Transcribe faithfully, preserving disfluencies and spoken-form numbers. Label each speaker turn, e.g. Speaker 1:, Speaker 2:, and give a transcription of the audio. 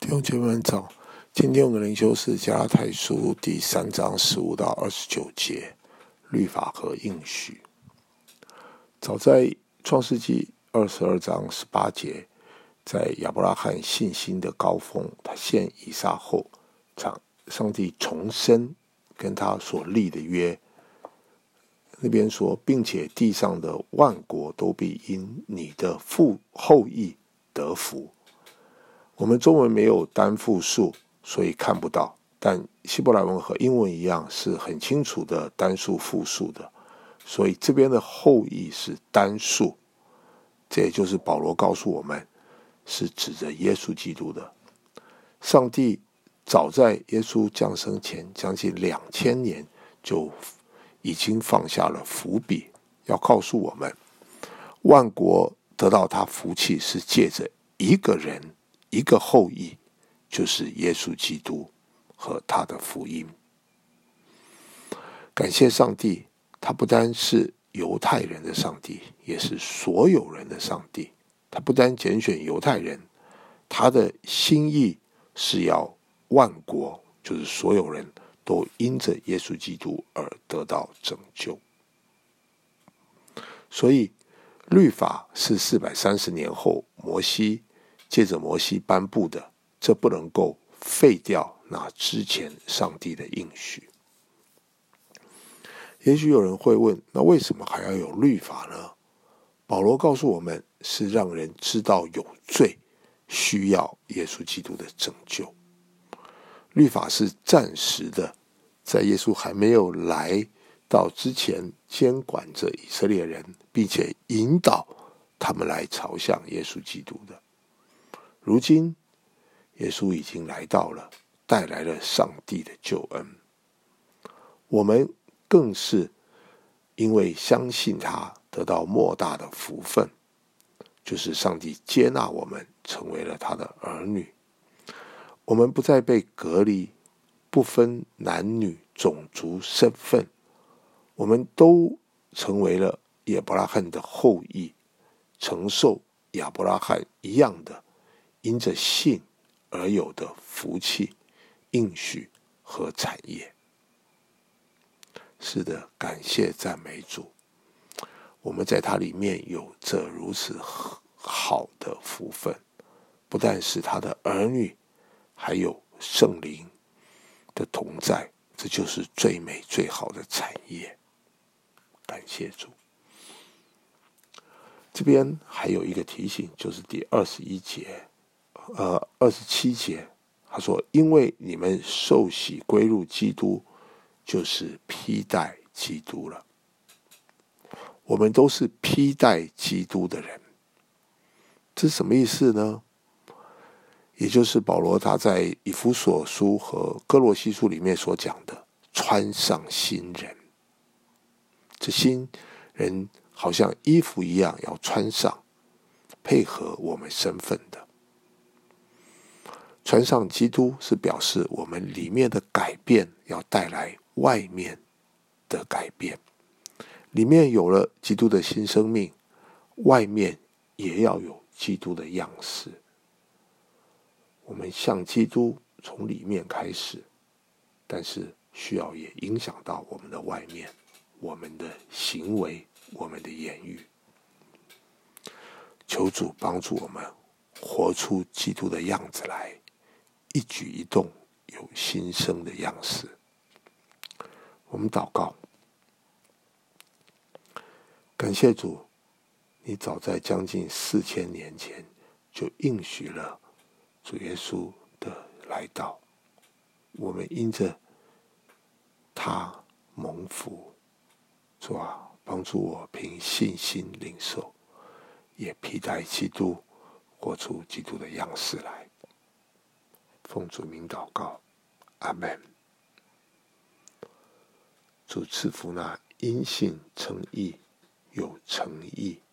Speaker 1: 弟兄姐妹们早，今天我们的灵修是加拉太书第三章十五到二十九节，律法和应许。早在创世纪二十二章十八节，在亚伯拉罕信心的高峰，他献以撒后，上帝重申跟他所立的约，那边说，并且地上的万国都必因你的父后裔得福。我们中文没有单复数，所以看不到，但希伯来文和英文一样是很清楚的单数复数的，所以这边的后裔是单数，这也就是保罗告诉我们是指着耶稣基督的。上帝早在耶稣降生前将近两千年就已经放下了伏笔，要告诉我们万国得到他福气是借着一个人一个后裔，就是耶稣基督和他的福音。感谢上帝，他不单是犹太人的上帝，也是所有人的上帝。他不单拣选犹太人，他的心意是要万国，就是所有人都因着耶稣基督而得到拯救。所以律法是四百三十年后摩西借着摩西颁布的，这不能够废掉那之前上帝的应许。也许有人会问，那为什么还要有律法呢？保罗告诉我们，是让人知道有罪，需要耶稣基督的拯救。律法是暂时的，在耶稣还没有来到之前，监管着以色列人，并且引导他们来朝向耶稣基督的。如今耶稣已经来到了，带来了上帝的救恩，我们更是因为相信他得到莫大的福分，就是上帝接纳我们成为了他的儿女。我们不再被隔离，不分男女种族身份，我们都成为了亚伯拉罕的后裔，承受亚伯拉罕一样的因着信而有的福气、应许和产业。是的，感谢赞美主，我们在他里面有着如此好的福分，不但是他的儿女，还有圣灵的同在，这就是最美最好的产业。感谢主。这边还有一个提醒，就是第二十一节呃，二十七节，他说，因为你们受洗归入基督，就是披戴基督了。我们都是披戴基督的人，这是什么意思呢？也就是保罗他在以弗所书和哥罗西书里面所讲的，穿上新人。这新人好像衣服一样要穿上，配合我们身份的。穿上基督是表示我们里面的改变要带来外面的改变，里面有了基督的新生命，外面也要有基督的样式。我们像基督从里面开始，但是需要也影响到我们的外面，我们的行为，我们的言语。求主帮助我们活出基督的样子来，一举一动有新生的样式。我们祷告，感谢主，你早在将近四千年前就应许了主耶稣的来到，我们因着他蒙福。主啊，帮助我凭信心领受，也披戴基督，活出基督的样式来。奉主名祷告，阿们。主赐福那因信称义、有诚意